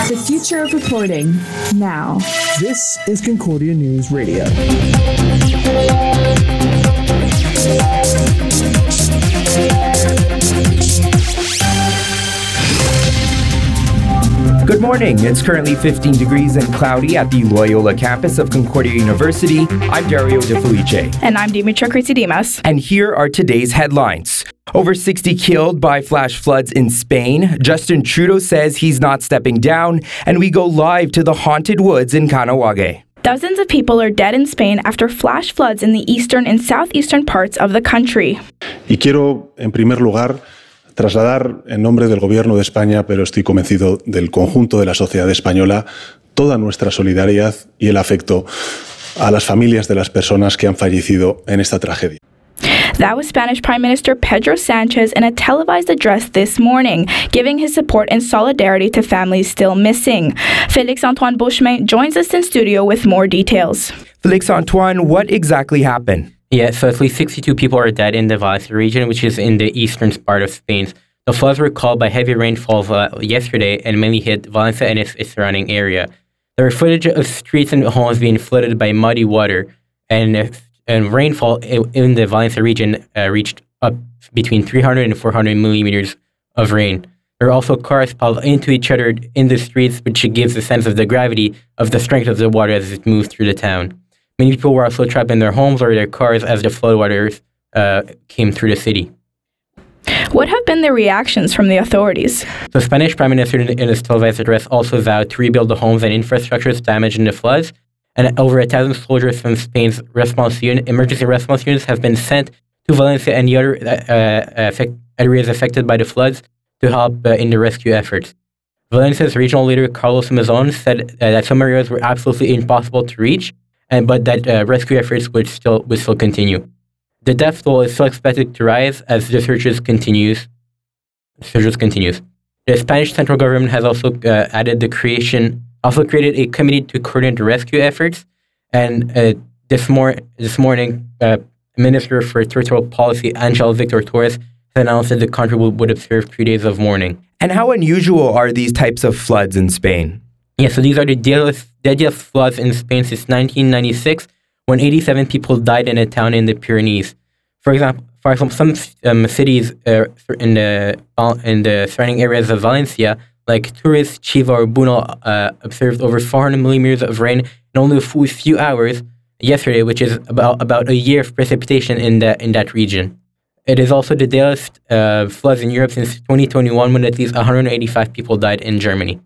The future of reporting, now. This is Concordia News Radio. Good morning. It's currently 15 degrees and cloudy at the Loyola campus of Concordia University. I'm Dario De Felice. And I'm Dimitra Kritsidimas. And here are today's headlines. Over 60 killed by flash floods in Spain. Justin Trudeau says he's not stepping down. And we go live to the haunted woods in Caughnawaga. Dozens of people are dead in Spain after flash floods in the eastern and southeastern parts of the country. Y quiero, en primer lugar, trasladar en nombre del Gobierno de España, pero estoy convencido del conjunto de la sociedad española, toda nuestra solidaridad y el afecto a las familias de las personas que han fallecido en esta tragedia. That was Spanish Prime Minister Pedro Sanchez in a televised address this morning, giving his support and solidarity to families still missing. Félix-Antoine Beauchemin joins us in studio with more details. Félix-Antoine, what exactly happened? Yeah, so at least 62 people are dead in the Valencia region, which is in the eastern part of Spain. The floods were caused by heavy rainfalls yesterday and mainly hit Valencia and its surrounding area. There were footage of streets and homes being flooded by muddy water, and rainfall in the Valencia region reached up between 300 and 400 millimeters of rain. There are also cars piled into each other in the streets, which gives a sense of the gravity of the strength of the water as it moves through the town. Many people were also trapped in their homes or their cars as the floodwaters came through the city. What have been the reactions from the authorities? The Spanish Prime Minister in his televised address also vowed to rebuild the homes and infrastructures damaged in the floods, and over 1,000 soldiers from Spain's emergency response units have been sent to Valencia and the other areas affected by the floods to help in the rescue efforts. Valencia's regional leader, Carlos Mazón, said that some areas were absolutely impossible to reach, but that rescue efforts would still continue. The death toll is still expected to rise as the search continues. The Spanish central government has also created a committee to coordinate the rescue efforts. And this morning, Minister for Territorial Policy, Angel Victor Torres, announced that the country would observe 3 days of mourning. And how unusual are these types of floods in Spain? Yeah, so these are the deadliest floods in Spain since 1996, when 87 people died in a town in the Pyrenees. For example, some cities in the surrounding areas of Valencia, like Tours, Chiva, or Bunal, observed over 400 millimeters of rain in only a few hours yesterday, which is about a year of precipitation in that region. It is also the deadliest floods in Europe since 2021, when at least 185 people died in Germany.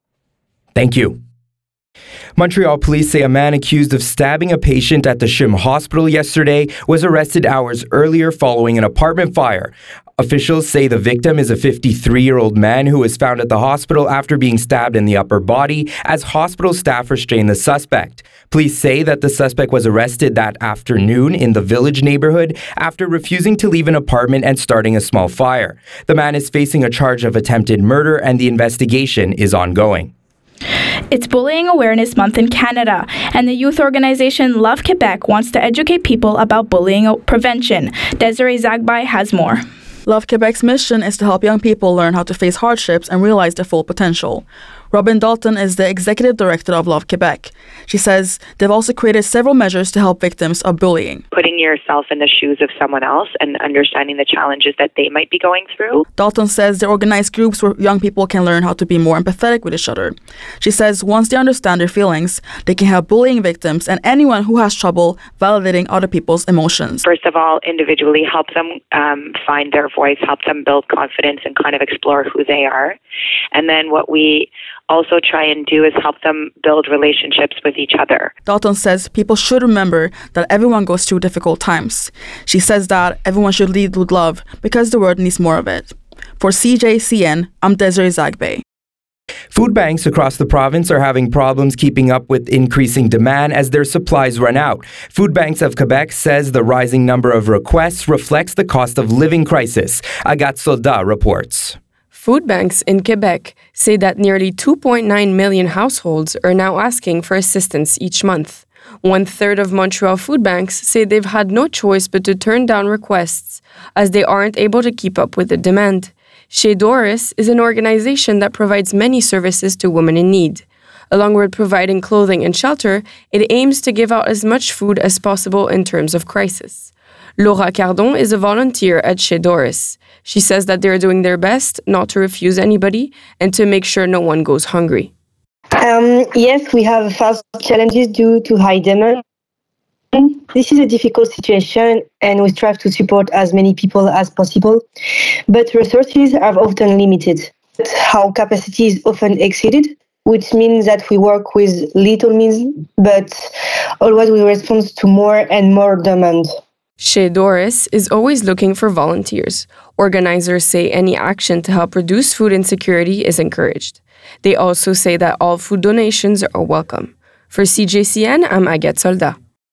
Thank you. Montreal police say a man accused of stabbing a patient at the CHUM hospital yesterday was arrested hours earlier following an apartment fire. Officials say the victim is a 53-year-old man who was found at the hospital after being stabbed in the upper body as hospital staff restrained the suspect. Police say that the suspect was arrested that afternoon in the Village neighborhood after refusing to leave an apartment and starting a small fire. The man is facing a charge of attempted murder and the investigation is ongoing. It's Bullying Awareness Month in Canada, and the youth organization Love Quebec wants to educate people about bullying prevention. Desiree Zagbay has more. Love Quebec's mission is to help young people learn how to face hardships and realize their full potential. Robin Dalton is the executive director of Love Quebec. She says they've also created several measures to help victims of bullying. Putting yourself in the shoes of someone else and understanding the challenges that they might be going through. Dalton says they organize groups where young people can learn how to be more empathetic with each other. She says once they understand their feelings, they can help bullying victims and anyone who has trouble validating other people's emotions. First of all, individually help them find their voice, help them build confidence and kind of explore who they are. And then what we also try and do is help them build relationships with each other. Dalton says people should remember that everyone goes through difficult times. She says that everyone should lead with love because the world needs more of it. For CJCN, I'm Desiree Zagbay. Food banks across the province are having problems keeping up with increasing demand as their supplies run out. Food Banks of Quebec says the rising number of requests reflects the cost of living crisis. Agathe Soldat reports. Food banks in Quebec say that nearly 2.9 million households are now asking for assistance each month. 1/3 of Montreal food banks say they've had no choice but to turn down requests as they aren't able to keep up with the demand. Chez Doris is an organization that provides many services to women in need. Along with providing clothing and shelter, it aims to give out as much food as possible in terms of crisis. Laura Cardon is a volunteer at Chez Doris. She says that they're doing their best not to refuse anybody and to make sure no one goes hungry. Yes, we have faced challenges due to high demand. This is a difficult situation and we strive to support as many people as possible, but resources are often limited. Our capacity is often exceeded, which means that we work with little means, but always we respond to more and more demand. Chez Doris is always looking for volunteers. Organizers say any action to help reduce food insecurity is encouraged. They also say that all food donations are welcome. For CJCN, I'm Agathe Soldat.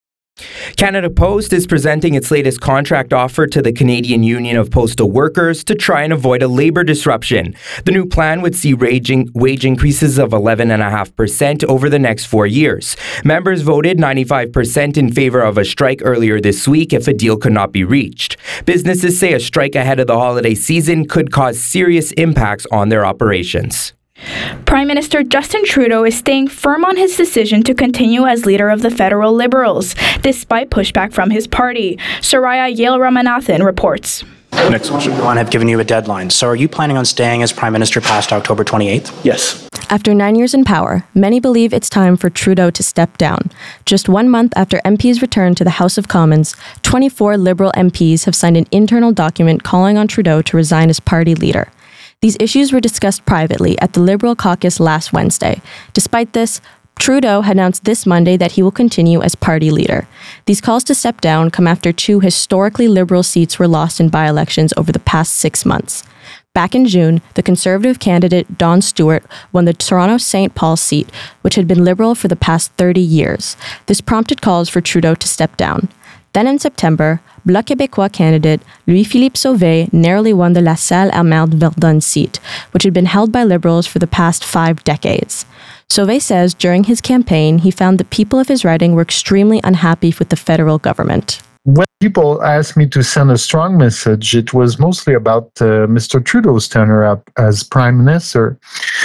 Canada Post is presenting its latest contract offer to the Canadian Union of Postal Workers to try and avoid a labor disruption. The new plan would see wage increases of 11.5% over the next 4 years. Members voted 95% in favor of a strike earlier this week if a deal could not be reached. Businesses say a strike ahead of the holiday season could cause serious impacts on their operations. Prime Minister Justin Trudeau is staying firm on his decision to continue as leader of the federal Liberals, despite pushback from his party. Soraya Yale Ramanathan reports. Next question. I have given you a deadline. So are you planning on staying as Prime Minister past October 28th? Yes. After 9 years in power, many believe it's time for Trudeau to step down. Just 1 month after MPs returned to the House of Commons, 24 Liberal MPs have signed an internal document calling on Trudeau to resign as party leader. These issues were discussed privately at the Liberal caucus last Wednesday. Despite this, Trudeau announced this Monday that he will continue as party leader. These calls to step down come after 2 historically Liberal seats were lost in by-elections over the past 6 months. Back in June, the Conservative candidate Don Stewart won the Toronto St. Paul seat, which had been Liberal for the past 30 years. This prompted calls for Trudeau to step down. Then in September, Bloc Québécois candidate Louis-Philippe Sauvé narrowly won the La Salle-Almerde-Verdun seat, which had been held by Liberals for the past 5 decades. Sauvé says during his campaign, he found the people of his riding were extremely unhappy with the federal government. When people asked me to send a strong message, it was mostly about Mr. Trudeau's tenure up as Prime Minister.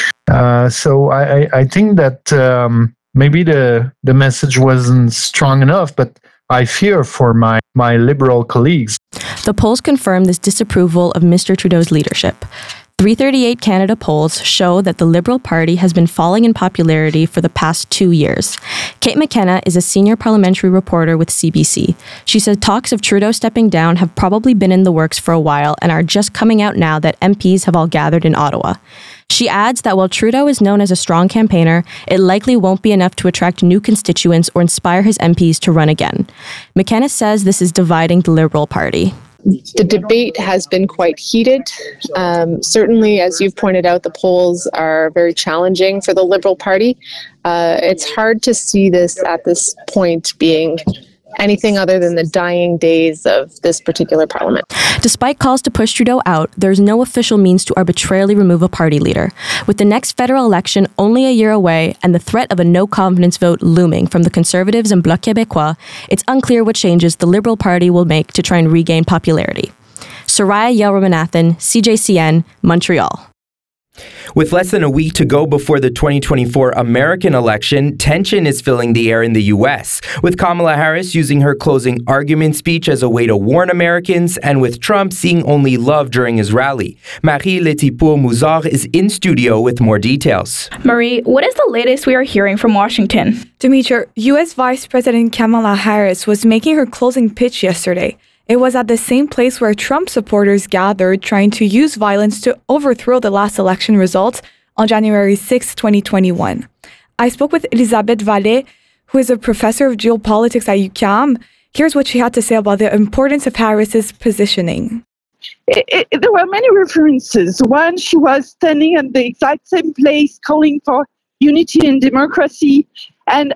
So I think that maybe the message wasn't strong enough, but I fear for my Liberal colleagues. The polls confirm this disapproval of Mr. Trudeau's leadership. 338 Canada polls show that the Liberal Party has been falling in popularity for the past 2 years. Kate McKenna is a senior parliamentary reporter with CBC. She said talks of Trudeau stepping down have probably been in the works for a while and are just coming out now that MPs have all gathered in Ottawa. She adds that while Trudeau is known as a strong campaigner, it likely won't be enough to attract new constituents or inspire his MPs to run again. McKenna says this is dividing the Liberal Party. The debate has been quite heated. Certainly, as you've pointed out, the polls are very challenging for the Liberal Party. It's hard to see this at this point being anything other than the dying days of this particular parliament. Despite calls to push Trudeau out, there's no official means to arbitrarily remove a party leader. With the next federal election only a year away and the threat of a no-confidence vote looming from the Conservatives and Bloc Québécois, it's unclear what changes the Liberal Party will make to try and regain popularity. Soraya Yale Ramanathan, CJCN, Montreal. With less than a week to go before the 2024 American election, tension is filling the air in the U.S., with Kamala Harris using her closing argument speech as a way to warn Americans, and with Trump seeing only love during his rally. Marie Letipour-Mouzard is in studio with more details. Marie, what is the latest we are hearing from Washington? Demetra, U.S. Vice President Kamala Harris was making her closing pitch yesterday. It was at the same place where Trump supporters gathered trying to use violence to overthrow the last election results on January 6, 2021. I spoke with Elisabeth Vallée, who is a professor of geopolitics at UQAM. Here's what she had to say about the importance of Harris's positioning. There were many references. One, she was standing at the exact same place calling for unity and democracy and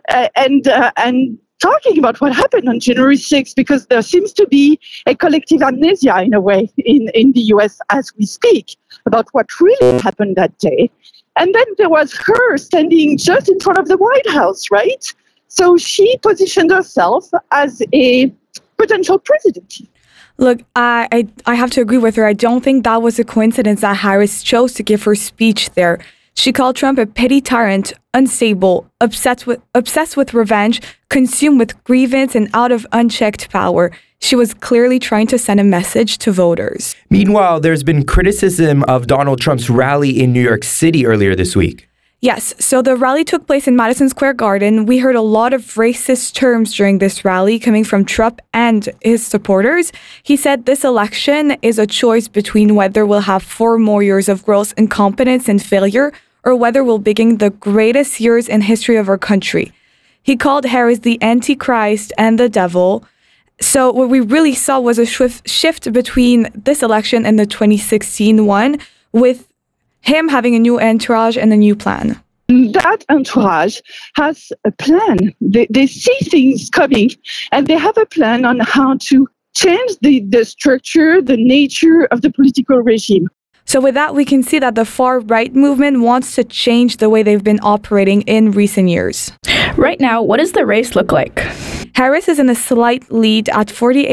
talking about what happened on January 6th, because there seems to be a collective amnesia in a way in the US as we speak about what really happened that day. And then there was her standing just in front of the White House, right? So she positioned herself as a potential president. Look, I have to agree with her. I don't think that was a coincidence that Harris chose to give her speech there. She called Trump a petty tyrant, unstable, obsessed with revenge, consumed with grievance, and out of unchecked power. She was clearly trying to send a message to voters. Meanwhile, there's been criticism of Donald Trump's rally in New York City earlier this week. Yes, so the rally took place in Madison Square Garden. We heard a lot of racist terms during this rally coming from Trump and his supporters. He said this election is a choice between whether we'll have 4 more years of gross incompetence and failure or whether we'll begin the greatest years in history of our country. He called Harris the Antichrist and the devil. So what we really saw was a shift between this election and the 2016 one, with him having a new entourage and a new plan. That entourage has a plan. They see things coming, and they have a plan on how to change the structure, the nature of the political regime. So with that, we can see that the far-right movement wants to change the way they've been operating in recent years. Right now, what does the race look like? Harris is in a slight lead at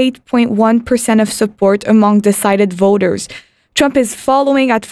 48.1% of support among decided voters. Trump is following at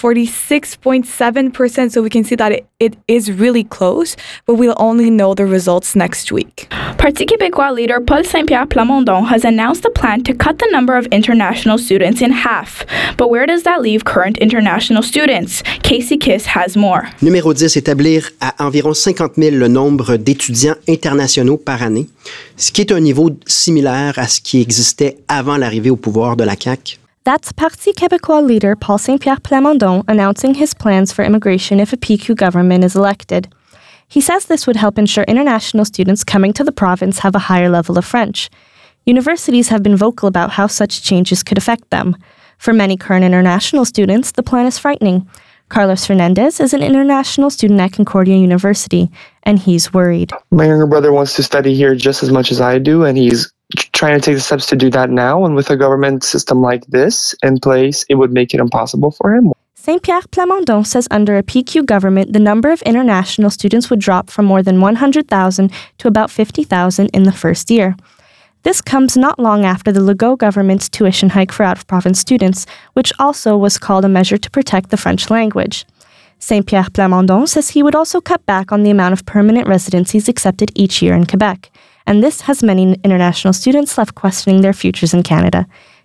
46.7%, so we can see that it is really close, but we'll only know the results next week. Parti québécois leader Paul Saint-Pierre Plamondon has announced a plan to cut the number of international students in half. But where does that leave current international students? Casey Kiss has more. Numéro 10, établir à environ 50 000 le nombre d'étudiants internationaux par année, ce qui est un niveau similaire à ce qui existait avant l'arrivée au pouvoir de la CAQ. That's Parti québécois leader Paul Saint-Pierre Plamondon announcing his plans for immigration if a PQ government is elected. He says this would help ensure international students coming to the province have a higher level of French. Universities have been vocal about how such changes could affect them. For many current international students, the plan is frightening. Carlos Fernandez is an international student at Concordia University, and he's worried. My younger brother wants to study here just as much as I do, and he's trying to take the steps to do that now. And with a government system like this in place, it would make it impossible for him. Saint-Pierre Plamondon says under a PQ government, the number of international students would drop from more than 100,000 to about 50,000 in the first year. This comes not long after the Legault government's tuition hike for out-of-province students, which also was called a measure to protect the French language. Saint-Pierre Plamondon says he would also cut back on the amount of permanent residencies accepted each year in Quebec. And this has many international students left questioning their futures in Canada.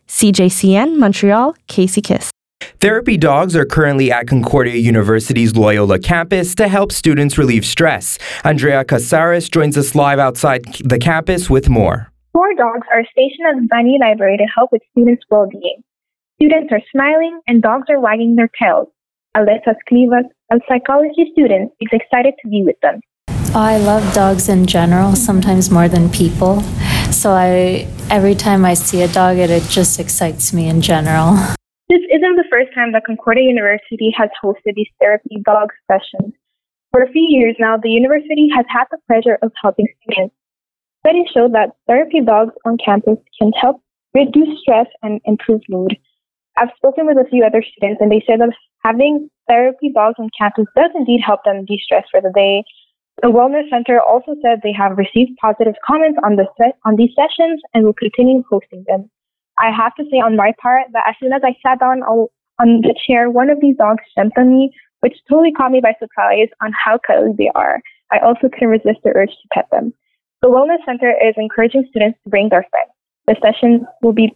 CJCN, Montreal, Casey Kiss. Therapy dogs are currently at Concordia University's Loyola campus to help students relieve stress. Andrea Casares joins us live outside the campus with more. 4 dogs are stationed at the Bunny Library to help with students' well-being. Students are smiling and dogs are wagging their tails. Alessa Sklivas, a psychology student, is excited to be with them. I love dogs in general, sometimes more than people. So every time I see a dog, it just excites me in general. This isn't the first time that Concordia University has hosted these therapy dog sessions. For a few years now, the university has had the pleasure of helping students. Studies show that therapy dogs on campus can help reduce stress and improve mood. I've spoken with a few other students, and they said that having therapy dogs on campus does indeed help them de-stress for the day. The Wellness Center also said they have received positive comments on these sessions and will continue hosting them. I have to say on my part that as soon as I sat down on the chair, one of these dogs jumped on me, which totally caught me by surprise on how cuddly they are. I also couldn't resist the urge to pet them. The Wellness Center is encouraging students to bring their friends. The session will be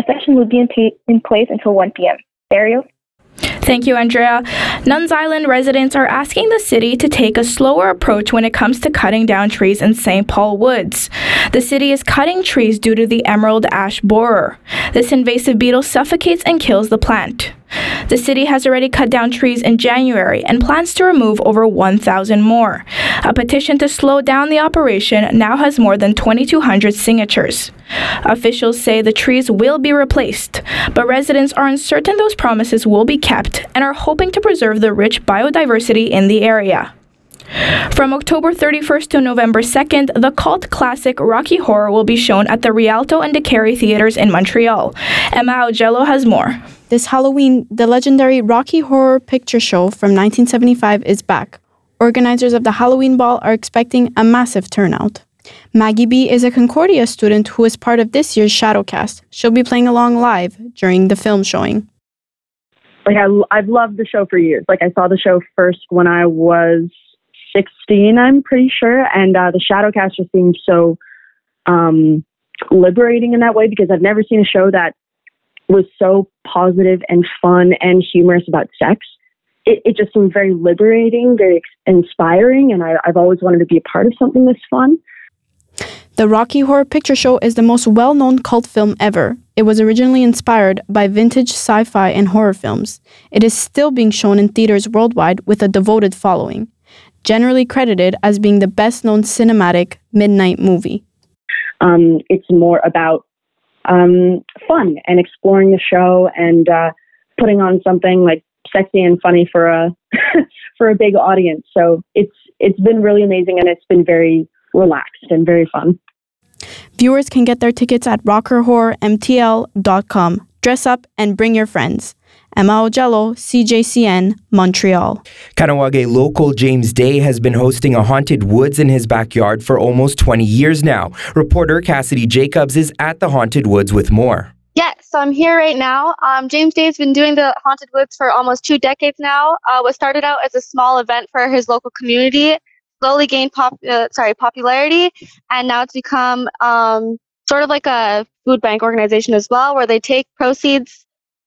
in place until 1 p.m. Dario? Thank you, Andrea. Nuns Island residents are asking the city to take a slower approach when it comes to cutting down trees in St. Paul Woods. The city is cutting trees due to the emerald ash borer. This invasive beetle suffocates and kills the plant. The city has already cut down trees in January and plans to remove over 1,000 more. A petition to slow down the operation now has more than 2,200 signatures. Officials say the trees will be replaced, but residents are uncertain those promises will be kept and are hoping to preserve the rich biodiversity in the area. From October 31st to November 2nd, the cult classic Rocky Horror will be shown at the Rialto and DeCary theaters in Montreal. Emma Augello has more. This Halloween, the legendary Rocky Horror Picture Show from 1975 is back. Organizers of the Halloween Ball are expecting a massive turnout. Maggie B is a Concordia student who is part of this year's Shadowcast. She'll be playing along live during the film showing. Like I've loved the show for years. Like I saw the show first when I was 16, I'm pretty sure, and the Shadowcast just seemed so liberating in that way because I've never seen a show that was so positive and fun and humorous about sex. It just seemed very liberating, very inspiring, and I've always wanted to be a part of something this fun. The Rocky Horror Picture Show is the most well-known cult film ever. It was originally inspired by vintage sci-fi and horror films. It is still being shown in theaters worldwide with a devoted following, generally credited as being the best-known cinematic midnight movie. It's more about fun and exploring the show and putting on something like sexy and funny for a for a big audience. So it's been really amazing and it's been very relaxed and very fun. Viewers can get their tickets at rockerhorrormtl.com. Dress up and bring your friends. Emma Ogello, CJCN, Montreal. Kahnawake local James Day has been hosting a haunted woods in his backyard for almost 20 years now. Reporter Cassidy Jacobs is at the haunted woods with more. Yeah, so I'm here right now. James Day has been doing the Haunted Woods for almost 2 decades now. What started out as a small event for his local community slowly gained popularity, and now it's become sort of like a food bank organization as well, where they take proceeds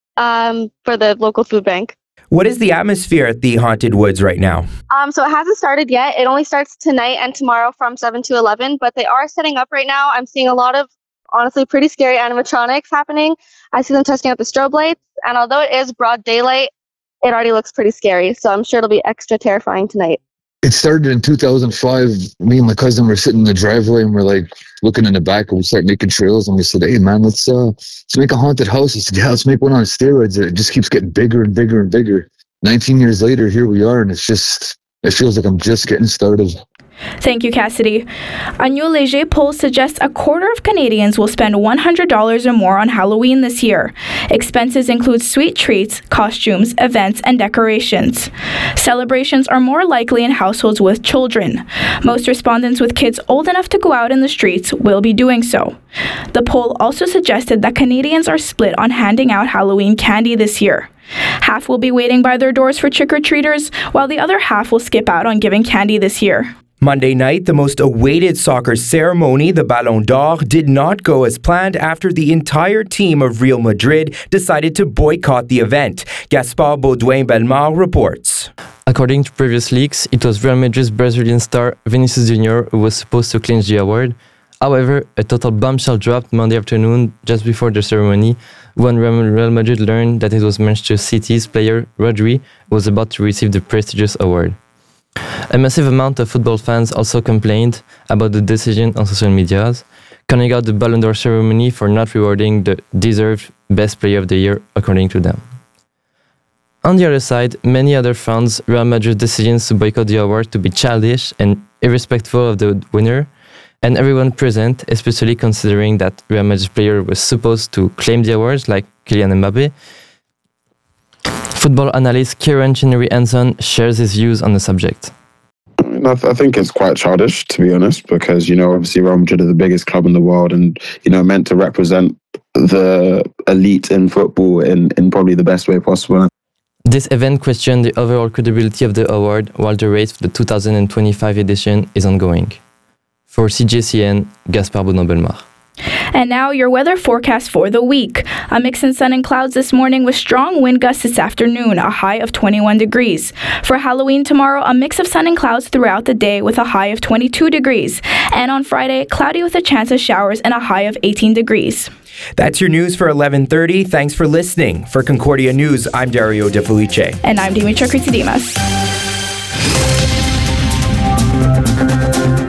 for the local food bank. What is the atmosphere at the Haunted Woods right now? So it hasn't started yet. It only starts tonight and tomorrow from 7 to 11, but they are setting up right now. I'm seeing a lot of, honestly, pretty scary animatronics happening. I see them testing out the strobe lights, and although it is broad daylight, it already looks pretty scary, so I'm sure it'll be extra terrifying tonight. It started in 2005. Me and my cousin were sitting in the driveway and we're like looking in the back and we started making trails and we said, hey man, let's make a haunted house. He said, yeah, let's make one on steroids. It just keeps getting bigger and bigger and bigger. 19 years later, here we are, and it feels like I'm just getting started. Thank you, Cassidy. A new Léger poll suggests a quarter of Canadians will spend $100 or more on Halloween this year. Expenses include sweet treats, costumes, events, and decorations. Celebrations are more likely in households with children. Most respondents with kids old enough to go out in the streets will be doing so. The poll also suggested that Canadians are split on handing out Halloween candy this year. Half will be waiting by their doors for trick-or-treaters, while the other half will skip out on giving candy this year. Monday night, the most awaited soccer ceremony, the Ballon d'Or, did not go as planned after the entire team of Real Madrid decided to boycott the event. Gaspard Baudouin-Bellemare reports. According to previous leaks, it was Real Madrid's Brazilian star Vinicius Jr. who was supposed to clinch the award. However, a total bombshell dropped Monday afternoon just before the ceremony when Real Madrid learned that it was Manchester City's player Rodri who was about to receive the prestigious award. A massive amount of football fans also complained about the decision on social media, calling out the Ballon d'Or ceremony for not rewarding the deserved best player of the year, according to them. On the other side, many others found Real Madrid's decisions to boycott the award to be childish and irrespectful of the winner, and everyone present, especially considering that Real Madrid's player was supposed to claim the awards, like Kylian Mbappé. Football analyst Kieran Chinnery-Anson shares his views on the subject. I think it's quite childish, to be honest, because, obviously Real Madrid are the biggest club in the world and, meant to represent the elite in football in probably the best way possible. This event questioned the overall credibility of the award, while the race for the 2025 edition is ongoing. For CJCN, Gaspard Baudouin-Bellemare. And now your weather forecast for the week. A mix in sun and clouds this morning with strong wind gusts this afternoon, a high of 21 degrees. For Halloween tomorrow, a mix of sun and clouds throughout the day with a high of 22 degrees. And on Friday, cloudy with a chance of showers and a high of 18 degrees. That's your news for 11:30. Thanks for listening. For Concordia News, I'm Dario De Felice. And I'm Dimitra Kritidimas.